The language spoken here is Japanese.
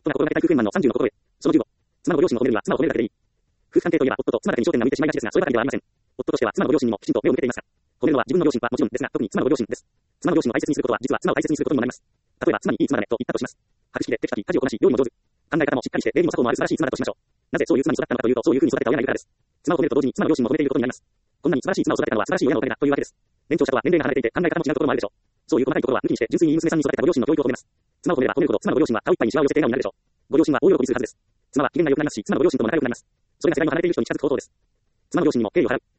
が心がけたい夫婦円満の30の心得。その15。妻のご両親を褒めるには妻を褒めるだけでいい。夫婦関係といえば夫と妻だけに焦点が向いてしまいがちですが、そればかりではありません。夫としては妻のご両親にもきちんと目を向けていますが、褒めるのは自分の両親はもちろんですが、特に妻のご両親です。妻の両親を大切にすることは、実は妻を大切にすることにもなります。例えば、妻にいい妻だねと言ったとします。博識でテキパキ家事をこなし、料理も上手。考え方もしっかりして礼儀も作法もある素晴らしい妻だとしましょう。なぜそういう妻に育ったのかというと、そういうふうに育てた親がいるからです。妻を褒めると同時に妻の両親も褒めていることになります。こんなに素晴らしい妻を育てたのは素晴らしい親のおかげだというわけです。年長者とは年齢が離れていて考え方も違うところもあるでしょう。そういう細かいところは抜きにして純粋に娘さんに育てたご両親の教育を褒めます。妻を褒めれば褒めるほど妻のご両親は顔いっぱいにシワを寄せて笑顔になるでしょう。ご両親は大喜びするはずです。妻は機嫌が良くなりますし、妻のご両親とも仲良くなります。それが世代の離れている人に近づく方法です。妻の両親にも敬意を払う。